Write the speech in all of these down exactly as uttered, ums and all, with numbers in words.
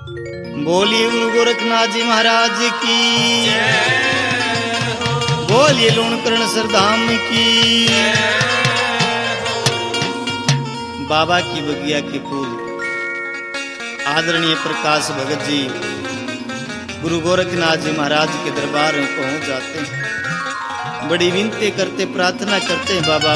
बोलिए गुरु गोरखनाथ जी महाराज की, बोलिए लूणकरण सरधाम की। बाबा की बगिया के फूल आदरणीय प्रकाश भगत जी गुरु गोरखनाथ जी महाराज के दरबार में पहुंच जाते हैं। बड़ी विनती करते, प्रार्थना करते हैं, बाबा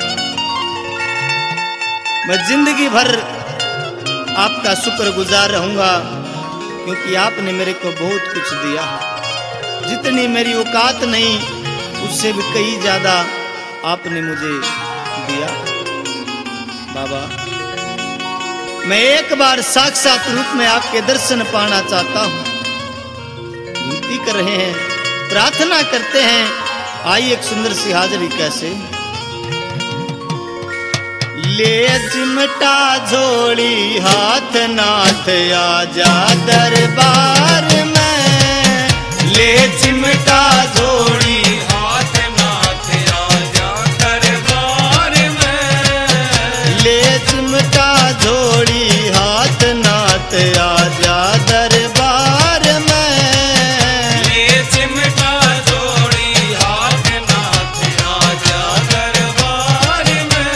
मैं जिंदगी भर आपका शुक्रगुजार रहूंगा, क्योंकि आपने मेरे को बहुत कुछ दिया है। जितनी मेरी औकात नहीं उससे भी कई ज्यादा आपने मुझे दिया। बाबा मैं एक बार साक्षात रूप में आपके दर्शन पाना चाहता हूं। विनती कर रहे हैं, प्रार्थना करते हैं। आइए एक सुंदर सी हाजिरी कैसे। ले चिमटा झोली हाथ नाथ आजा दरबार में, ले चिमटा झोली हाथ नाथ आजा दरबार में, ले चिमटा झोली हाथ नाथ आजा दरबार में, ले चिमटा जोड़ी हाथ नाथ आजा दरबार में।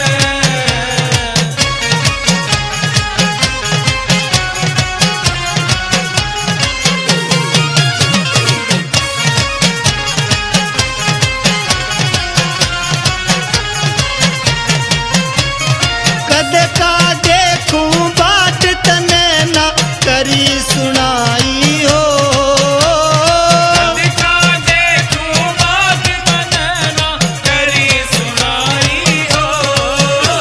कद का देखूं बात तने ना करी सुनाई हो, का देखूं बात बनना करी सुनाई हो,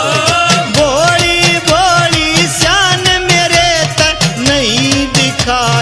बोली बोली शान मेरे तक नहीं दिखाई